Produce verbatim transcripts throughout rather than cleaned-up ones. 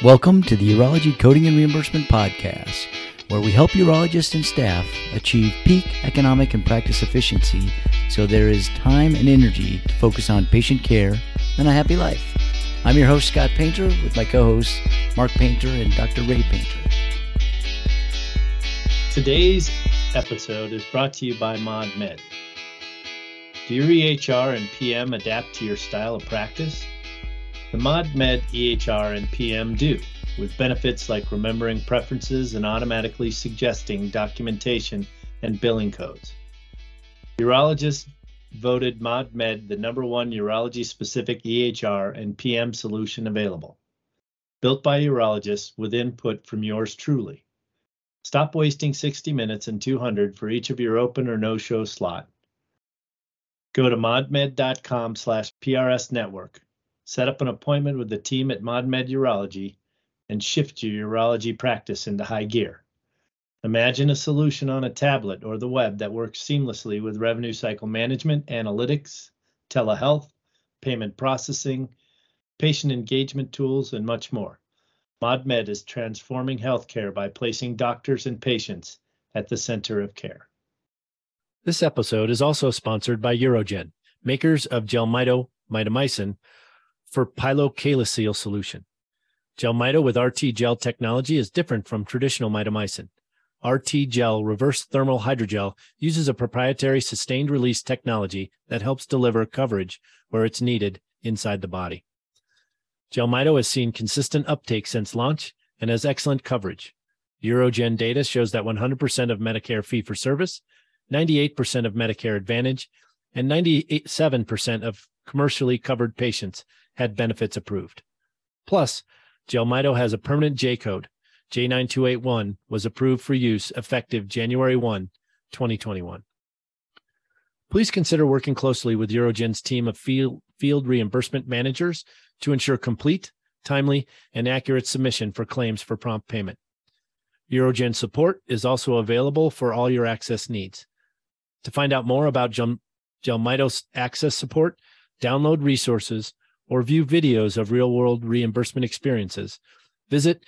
Welcome to the Urology Coding and Reimbursement Podcast, where we help urologists and staff achieve peak economic and practice efficiency so there is time and energy to focus on patient care and a happy life. I'm your host, Scott Painter, with my co-hosts, Mark Painter and Doctor Ray Painter. Today's episode is brought to you by ModMed. Do your E H R and P M adapt to your style of practice? The ModMed E H R and P M do, with benefits like remembering preferences and automatically suggesting documentation and billing codes. Urologists voted ModMed the number one urology-specific E H R and P M solution available. Built by urologists with input from yours truly. Stop wasting sixty minutes and two hundred for each of your open or no-show slot. Go to modmed.com slash PRS network. Set up an appointment with the team at ModMed Urology and shift your urology practice into high gear. Imagine a solution on a tablet or the web that works seamlessly with revenue cycle management, analytics, telehealth, payment processing, patient engagement tools, and much more. ModMed is transforming healthcare by placing doctors and patients at the center of care. This episode is also sponsored by Urogen, makers of Jelmyto mitomycin for pilocalicil solution. Jelmyto with R T gel technology is different from traditional mitomycin. R T gel reverse thermal hydrogel uses a proprietary sustained release technology that helps deliver coverage where it's needed inside the body. Jelmyto has seen consistent uptake since launch and has excellent coverage. Urogen data shows that one hundred percent of Medicare fee-for-service, ninety-eight percent of Medicare Advantage, and ninety-seven percent of commercially covered patients had benefits approved. Plus, Jelmyto has a permanent J-code. J nine two eight one was approved for use effective January first, twenty twenty-one. Please consider working closely with Urogen's team of field, field reimbursement managers to ensure complete, timely, and accurate submission for claims for prompt payment. Urogen support is also available for all your access needs. To find out more about Gel- Jelmyto's access support, download resources, or view videos of real-world reimbursement experiences, visit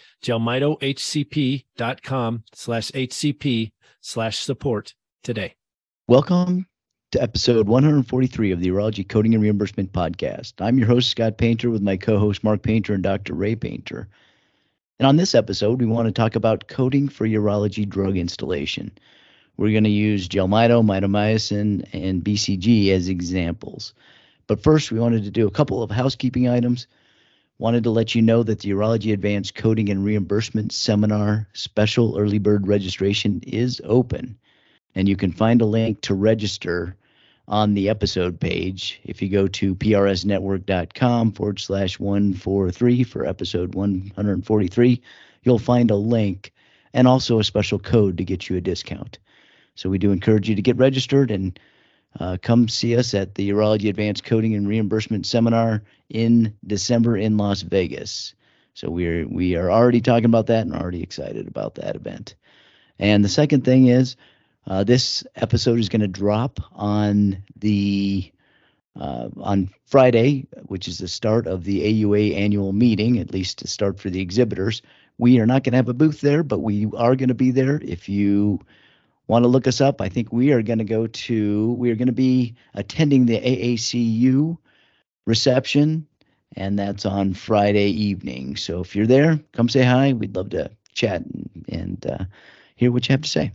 jelmytohcp.com slash hcp slash support today. Welcome to episode one forty-three of the Urology Coding and Reimbursement Podcast. I'm your host, Scott Painter, with my co-host, Mark Painter and Doctor Ray Painter. And on this episode, we want to talk about coding for urology drug installation. We're going to use Jelmyto, mitomycin, and B C G as examples. But first, we wanted to do a couple of housekeeping items. Wanted to let you know that the Urology Advanced Coding and Reimbursement Seminar Special Early Bird Registration is open. And you can find a link to register on the episode page. If you go to prsnetwork.com forward slash 143 for episode one forty-three, you'll find a link and also a special code to get you a discount. So we do encourage you to get registered and Uh, come see us at the Urology Advanced Coding and Reimbursement Seminar in December in Las Vegas. So we're we are already talking about that and already excited about that event. And the second thing is, uh, this episode is going to drop on the uh, on Friday, which is the start of the A U A annual meeting, at least to start for the exhibitors. We are not going to have a booth there, but we are going to be there. If you want to look us up, I think we are going to go to, we are going to be attending the A A C U reception, and that's on Friday evening. So if you're there, come say hi. We'd love to chat and, and uh, hear what you have to say.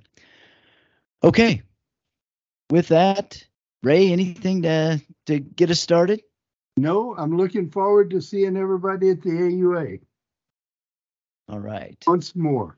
Okay. With that, Ray, anything to, to get us started? No, I'm looking forward to seeing everybody at the A U A. All right. Once more.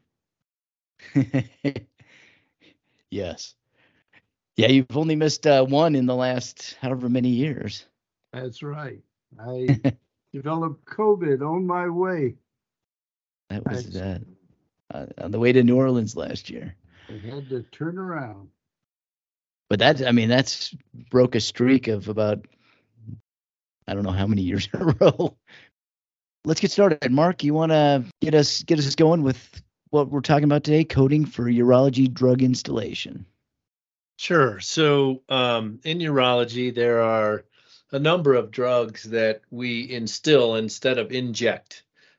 Yes. Yeah, you've only missed uh, one in the last however many years. That's right. I developed COVID on my way. That was uh, uh, on the way to New Orleans last year. I had to turn around. But that, I mean, that's broke a streak of about, I don't know how many years in a row. Let's get started. Mark, you want to get us get us going with what we're talking about today, coding for urology drug installation? Sure. So um, in urology, there are a number of drugs that we instill instead of inject.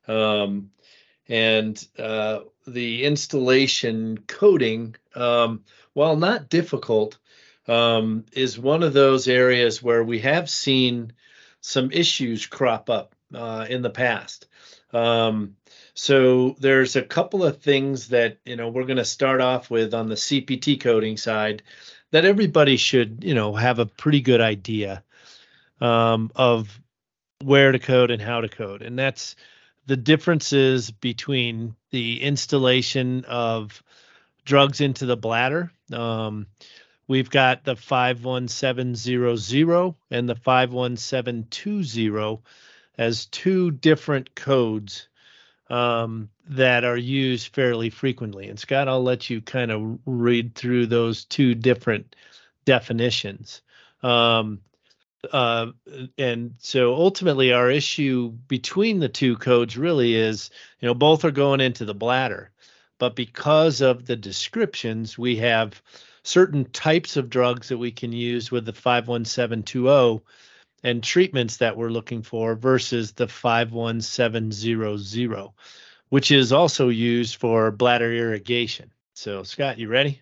Um, and uh, the installation coding, um, while not difficult, um, is one of those areas where we have seen some issues crop up uh, in the past. Um, so there's a couple of things that, you know, we're going to start off with on the C P T coding side that everybody should, you know, have a pretty good idea um, of where to code and how to code. And that's the differences between the installation of drugs into the bladder. Um, we've got the five one seven zero zero and the five one seven two zero as two different codes um, that are used fairly frequently. And Scott, I'll let you kind of read through those two different definitions. Um, uh, and so ultimately our issue between the two codes really is, you know, both are going into the bladder, but because of the descriptions, we have certain types of drugs that we can use with the five one seven two zero and treatments that we're looking for versus the five one seven zero zero, which is also used for bladder irrigation. So Scott, you ready?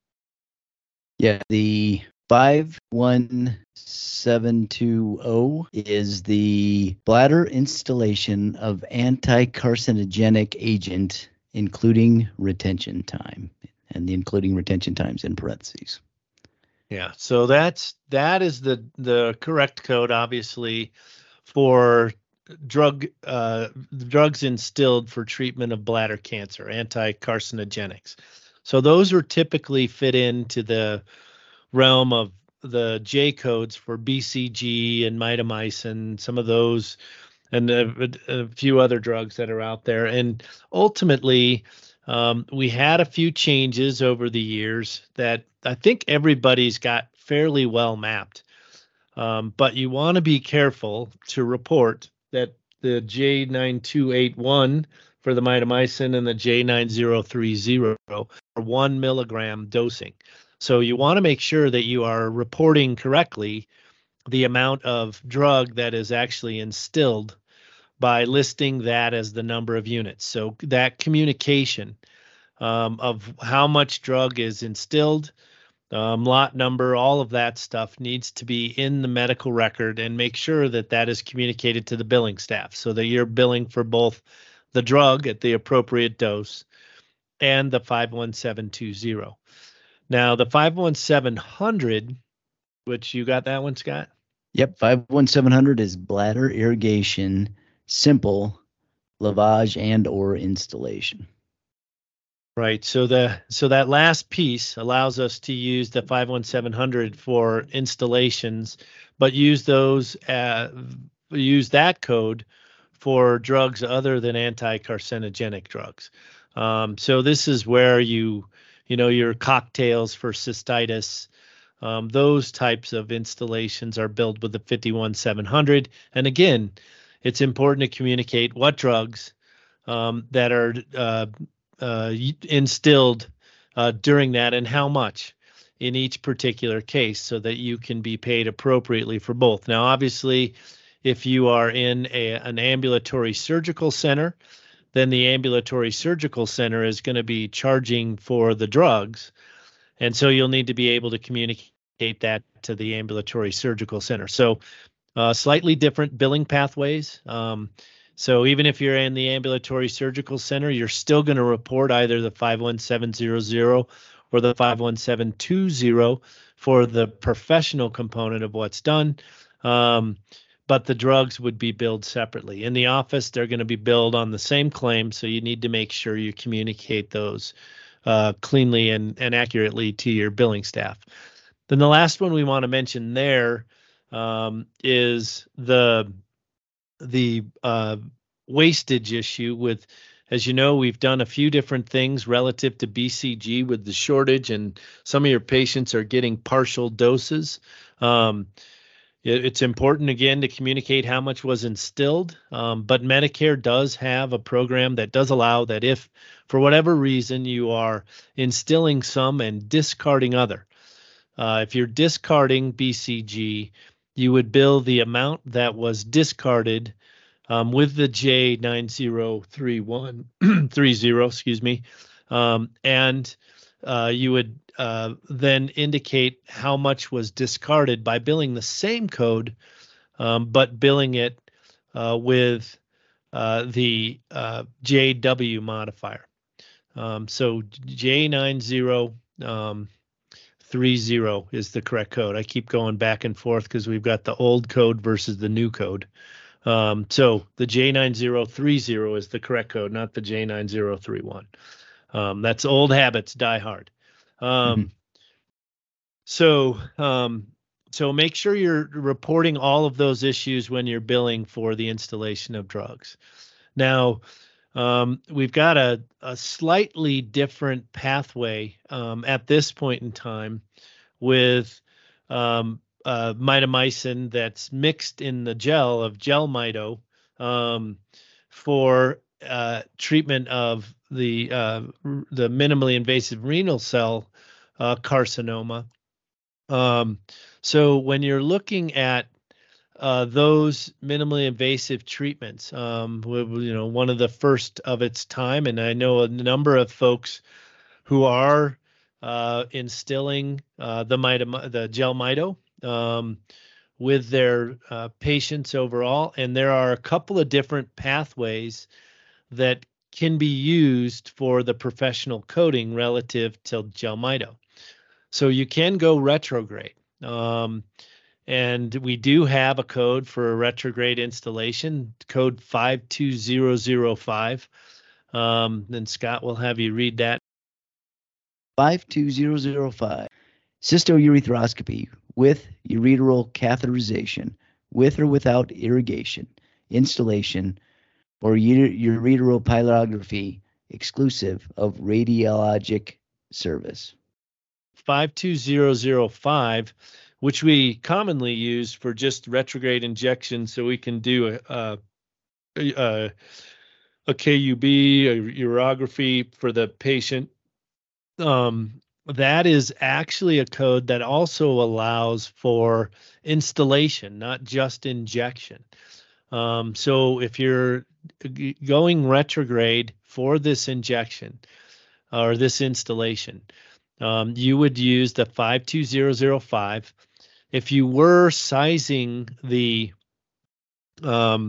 Yeah, the five one seven two zero is the bladder installation of anti-carcinogenic agent, including retention time, and the including retention times in parentheses. Yeah, so that's that is the the correct code, obviously, for drug uh, drugs instilled for treatment of bladder cancer, anti-carcinogenics. So those are typically fit into the realm of the J codes for B C G and mitomycin, some of those, and a, a few other drugs that are out there. And ultimately, um, we had a few changes over the years that I think everybody's got fairly well mapped. Um, but you want to be careful to report that the J nine two eight one for the mitomycin and the J nine zero three zero are one milligram dosing. So you want to make sure that you are reporting correctly the amount of drug that is actually instilled by listing that as the number of units. So that communication um, of how much drug is instilled, um, lot number, all of that stuff needs to be in the medical record, and make sure that that is communicated to the billing staff so that you're billing for both the drug at the appropriate dose and the five one seven two zero. Now, the five one seven hundred, which you got that one, Scott? Yep, five one seven hundred is bladder irrigation, simple, lavage and or installation. Right. So the so that last piece allows us to use the five one seven hundred for installations, but use those uh, use that code for drugs other than anti-carcinogenic drugs. Um, so this is where you you know your cocktails for cystitis, um, those types of installations are billed with the fifty-one seven hundred. And again, it's important to communicate what drugs um, that are uh, uh, instilled uh, during that and how much in each particular case, so that you can be paid appropriately for both. Now, obviously, if you are in a, an ambulatory surgical center, then the ambulatory surgical center is going to be charging for the drugs. And so you'll need to be able to communicate that to the ambulatory surgical center. So uh, slightly different billing pathways. Um, so even if you're in the ambulatory surgical center, you're still going to report either the five one seven zero zero or the five one seven two zero for the professional component of what's done. Um, but the drugs would be billed separately. In the office, they're going to be billed on the same claim, so you need to make sure you communicate those uh, cleanly and, and accurately to your billing staff. Then the last one we want to mention there um, is the the uh, wastage issue with, as you know, we've done a few different things relative to B C G with the shortage, and some of your patients are getting partial doses. Um, It's important, again, to communicate how much was instilled, um, but Medicare does have a program that does allow that if, for whatever reason, you are instilling some and discarding other. Uh, if you're discarding B C G, you would bill the amount that was discarded um, with the J nine zero three one three zero, excuse me, um, and uh, you would uh, then indicate how much was discarded by billing the same code, um, but billing it uh, with uh, the uh, J W modifier. Um, so J nine zero three zero is the correct code. I keep going back and forth because we've got the old code versus the new code. Um, so the J nine zero three zero is the correct code, not the J nine zero three one. Um, that's old habits die hard. Um, mm-hmm. So, um, so make sure you're reporting all of those issues when you're billing for the installation of drugs. Now, um, we've got a, a slightly different pathway um, at this point in time with um, uh, mitomycin that's mixed in the gel of Jelmyto um, for uh, treatment of the uh, the minimally invasive renal cell uh, carcinoma. Um, so when you're looking at uh, those minimally invasive treatments, um, you know, one of the first of its time, and I know a number of folks who are uh, instilling uh, the mito, the Jelmyto um, with their uh, patients overall, and there are a couple of different pathways that can be used for the professional coding relative to Jelmyto. So you can go retrograde. Um, and we do have a code for a retrograde installation, code five two zero zero five. Um, then Scott will have you read that. five two zero zero five. Cystourethropy with ureteral catheterization, with or without irrigation, installation, or ureteral pylorography exclusive of radiologic service. five two zero zero five, which we commonly use for just retrograde injection, so we can do a a, a, a K U B, a urography for the patient. Um, that is actually a code that also allows for installation, not just injection. Um, so if you're g- going retrograde for this injection or this installation, Um, you would use the five two zero zero five. If you were sizing the um,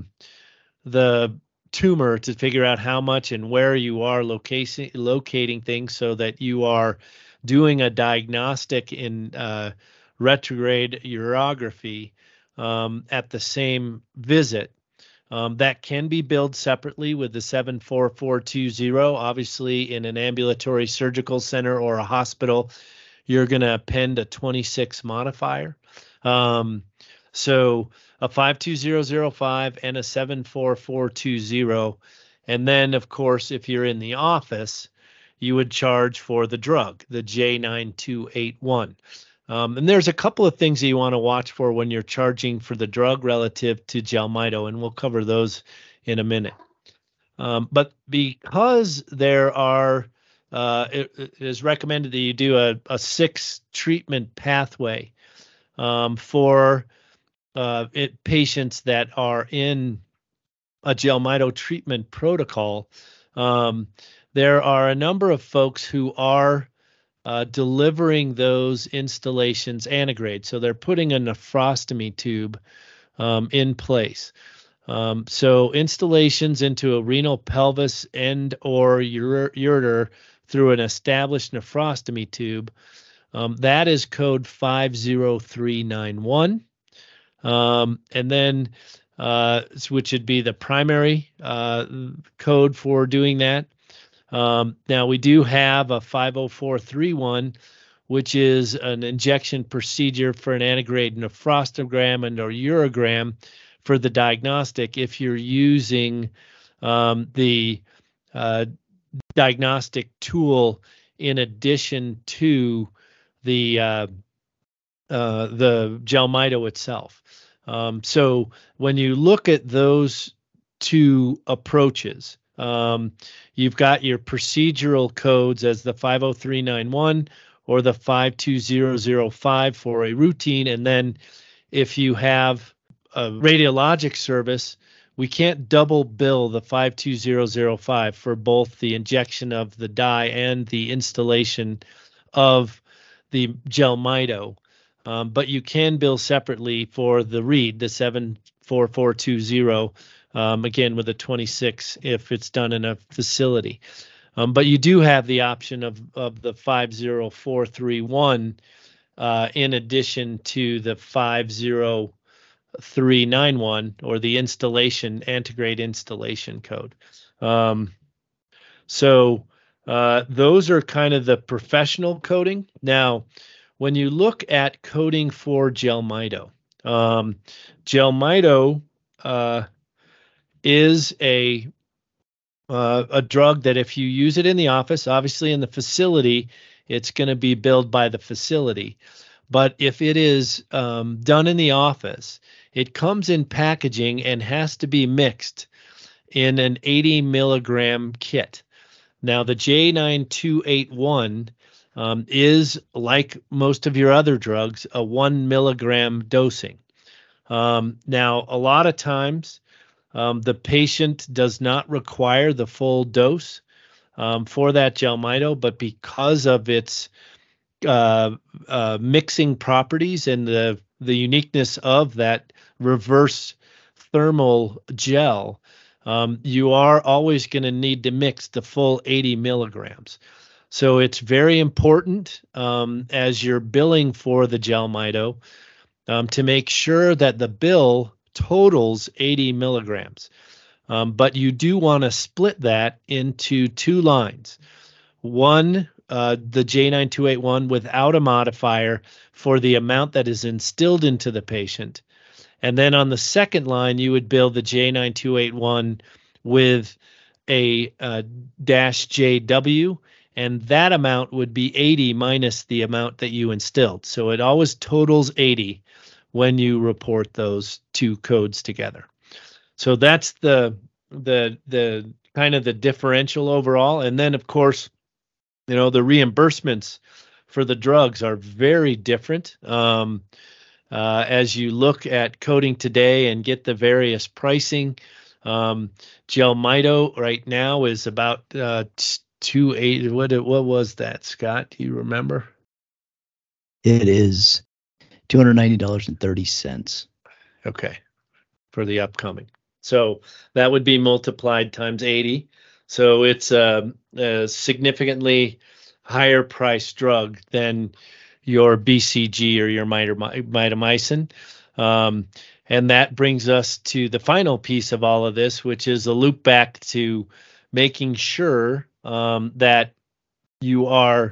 the tumor to figure out how much and where you are locating locating things, so that you are doing a diagnostic in uh, retrograde urography um, at the same visit, Um, that can be billed separately with the seven four four two zero. Obviously, in an ambulatory surgical center or a hospital, you're going to append a twenty-six modifier. Um, so a five two zero zero five and a seven four four two zero. And then, of course, if you're in the office, you would charge for the drug, the J nine two eight one. Um, and there's a couple of things that you want to watch for when you're charging for the drug relative to Jelmyto, and we'll cover those in a minute. Um, but because there are, uh, it, it is recommended that you do a, a six treatment pathway um, for uh, it, patients that are in a Jelmyto treatment protocol. Um, there are a number of folks who are Uh, delivering those installations antegrade. So they're putting a nephrostomy tube um, in place. Um, so installations into a renal pelvis and or ure- ureter through an established nephrostomy tube, um, that is code five zero three nine one. Um, and then, uh, which would be the primary uh, code for doing that. Um, now, we do have a five oh four three one, which is an injection procedure for an antegrade nephrostogram and or urogram for the diagnostic if you're using um, the uh, diagnostic tool in addition to the uh, uh, the Jelmyto itself. Um, so when you look at those two approaches, Um, you've got your procedural codes as the five oh three nine one or the five two zero zero five for a routine. And then if you have a radiologic service we can't double bill the five two zero zero five for both the injection of the dye and the installation of the Jelmyto. Um, but you can bill separately for the reed, the seven four four two zero, um, again with a twenty-six if it's done in a facility. Um, but you do have the option of, of the five zero four three one uh, in addition to the five zero three nine one, or the installation, Antegrade installation code. Um, so uh, those are kind of the professional coding. Now, when you look at coding for Jelmyto, um, Jelmyto uh, is a uh, a drug that if you use it in the office, obviously in the facility, it's going to be billed by the facility. But if it is um, done in the office, it comes in packaging and has to be mixed in an eighty milligram kit. Now, the J nine two eight one um, is, like most of your other drugs, a one milligram dosing. Um, now, a lot of times, um, the patient does not require the full dose um, for that Jelmyto, but because of its uh, uh, mixing properties and the the uniqueness of that reverse thermal gel, um, you are always going to need to mix the full eighty milligrams. So it's very important um, as you're billing for the Jelmyto um, to make sure that the bill totals eighty milligrams. Um, but you do want to split that into two lines. One, uh, the J nine two eight one without a modifier for the amount that is instilled into the patient. And then on the second line, you would bill the J nine two eight one with a uh, dash J W, and that amount would be eighty minus the amount that you instilled. So it always totals eighty when you report those two codes together. So that's the the the kind of the differential overall. And then, of course, you know, the reimbursements for the drugs are very different. Um, uh, as you look at coding today and get the various pricing, um, Jelmyto right now is about uh, two eight. What what was that, Scott? Do you remember? It is two hundred ninety dollars and thirty cents. Okay, for the upcoming. So that would be multiplied times eighty. So it's a, a significantly higher price drug than your B C G or your mitomycin. Um, and that brings us to the final piece of all of this, which is a loop back to making sure um, that you are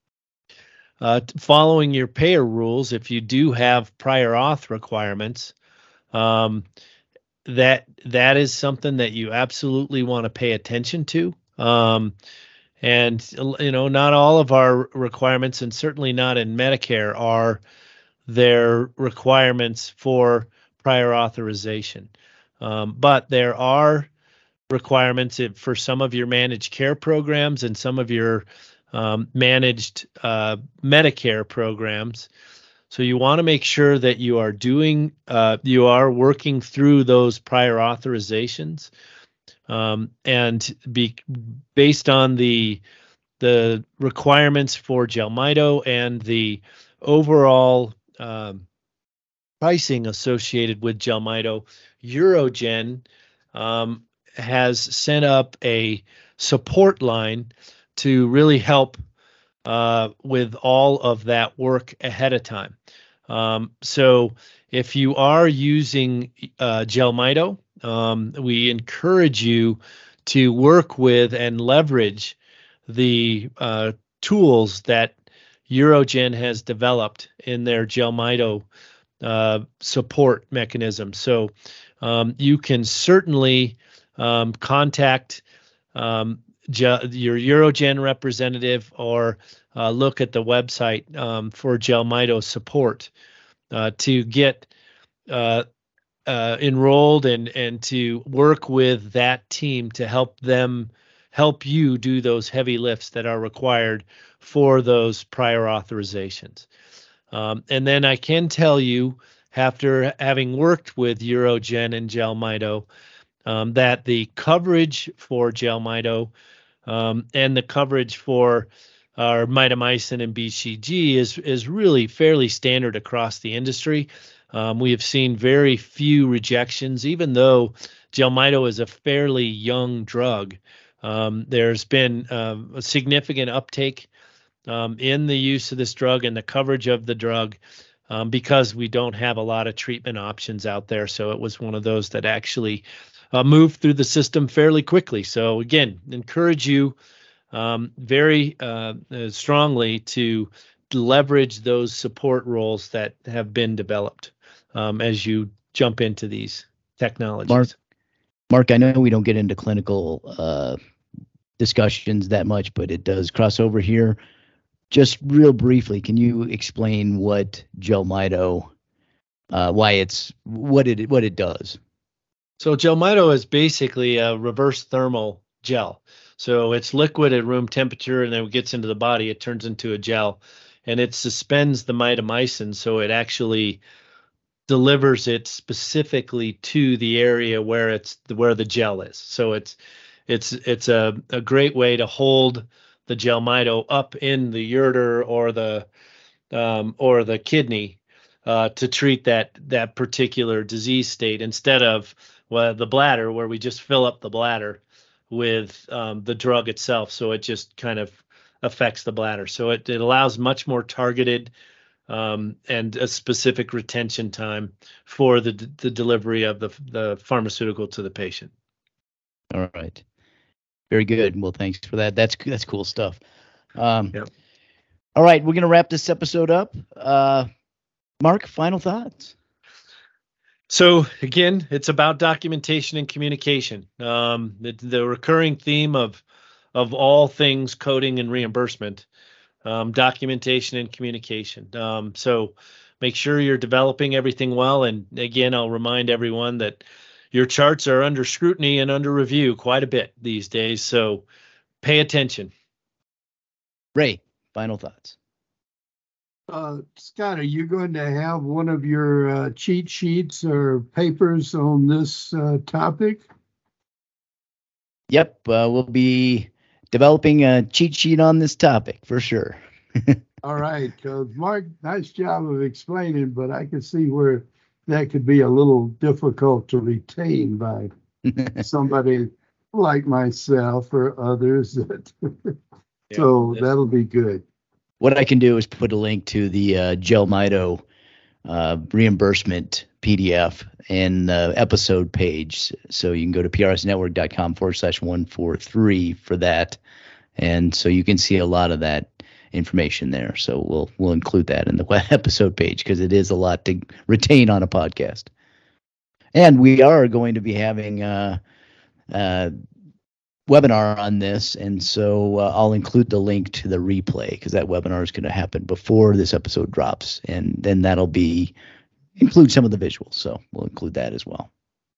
uh, following your payer rules. If you do have prior auth requirements, um, that that is something that you absolutely want to pay attention to. Um, and, you know, not all of our requirements, and certainly not in Medicare, are their requirements for prior authorization. Um, but there are requirements for some of your managed care programs and some of your um, managed uh, Medicare programs. So you want to make sure that you are doing, uh, you are working through those prior authorizations, um, and be based on the the requirements for Jelmyto and the overall um, pricing associated with Jelmyto. UroGen um, has set up a support line to really help uh, with all of that work ahead of time. Um, so if you are using uh, Jelmyto, um, we encourage you to work with and leverage the uh, tools that UroGen has developed in their Jelmyto uh, support mechanism. So um, you can certainly um, contact um, your UroGen representative, or uh, look at the website um, for Jelmyto support uh, to get uh, uh, enrolled and and to work with that team to help them help you do those heavy lifts that are required for those prior authorizations. Um, and then I can tell you, after having worked with UroGen and Jelmyto, um, that the coverage for Jelmyto um, and the coverage for our mitomycin and B C G is is really fairly standard across the industry. Um, we have seen very few rejections, even though Jelmyto is a fairly young drug. Um, there's been uh, a significant uptake um, in the use of this drug and the coverage of the drug um, because we don't have a lot of treatment options out there. So it was one of those that actually uh, moved through the system fairly quickly. So again, encourage you um, very uh, uh, strongly to leverage those support roles that have been developed um, as you jump into these technologies. Mark, Mark, I know we don't get into clinical uh, discussions that much, but it does cross over here. Just real briefly, can you explain what Jelmyto, uh, why it's what it what it does? So Jelmyto is basically a reverse thermal gel. So it's liquid at room temperature, and then it gets into the body, it turns into a gel, and it suspends the mitomycin, so it actually delivers it specifically to the area where it's where the gel is. So it's it's it's a, a great way to hold the Jelmyto up in the ureter or the um, or the kidney uh, to treat that that particular disease state, instead of well, the bladder, where we just fill up the bladder with um, the drug itself. So it just kind of affects the bladder. So it, it allows much more targeted um, and a specific retention time for the the delivery of the the pharmaceutical to the patient. All right. Very good. Well, thanks for that. That's that's cool stuff. Um, yep. All right, we're going to wrap this episode up. Uh, Mark, final thoughts? So again, it's about documentation and communication. Um, the, the recurring theme of of all things coding and reimbursement, um, documentation and communication. Um, so make sure you're developing everything well. And again, I'll remind everyone that your charts are under scrutiny and under review quite a bit these days. So pay attention. Ray, final thoughts. Uh, Scott, are you going to have one of your uh, cheat sheets or papers on this uh, topic? Yep, uh, we'll be developing a cheat sheet on this topic for sure. All right, uh, Mark, nice job of explaining, but I can see where that could be a little difficult to retain by somebody like myself or others. That Yeah, so yeah. that'll be good. What I can do is put a link to the uh, Jelmyto uh, reimbursement P D F in the episode page. So you can go to prsnetwork.com forward slash 143 for that. And so you can see a lot of that information there. So we'll we'll include that in the episode page because it is a lot to retain on a podcast. And we are going to be having a, a webinar on this, and so uh, I'll include the link to the replay because that webinar is going to happen before this episode drops, and then that'll be include some of the visuals. So we'll include that as well.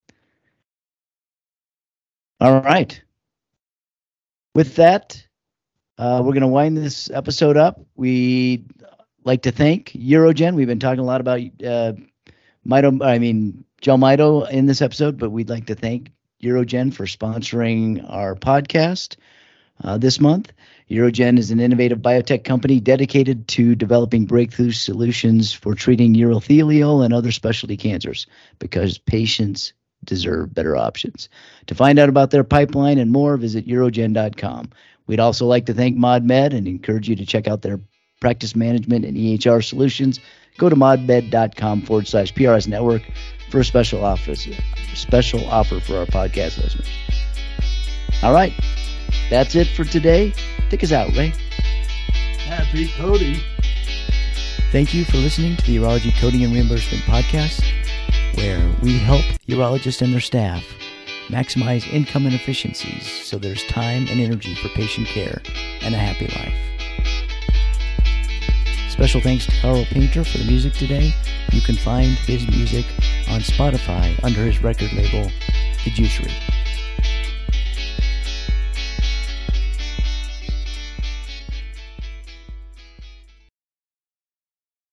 All right. With that, uh, we're going to wind this episode up. We'd like to thank Urogen. We've been talking a lot about uh, Mito, I mean, Jelmyto in this episode, but we'd like to thank Urogen for sponsoring our podcast uh, this month. Urogen is an innovative biotech company dedicated to developing breakthrough solutions for treating urothelial and other specialty cancers because patients deserve better options. To find out about their pipeline and more, visit urogen dot com. We'd also like to thank ModMed and encourage you to check out their practice management and E H R solutions. Go to modmed.com forward slash PRS network for a special office, special offer for our podcast listeners. All right. That's it for today. Take us out, Ray. Happy coding. Thank you for listening to the Urology Coding and Reimbursement Podcast, where we help urologists and their staff maximize income and efficiencies so there's time and energy for patient care and a happy life. Special thanks to Carl Painter for the music today. You can find his music on Spotify under his record label, The Juicery.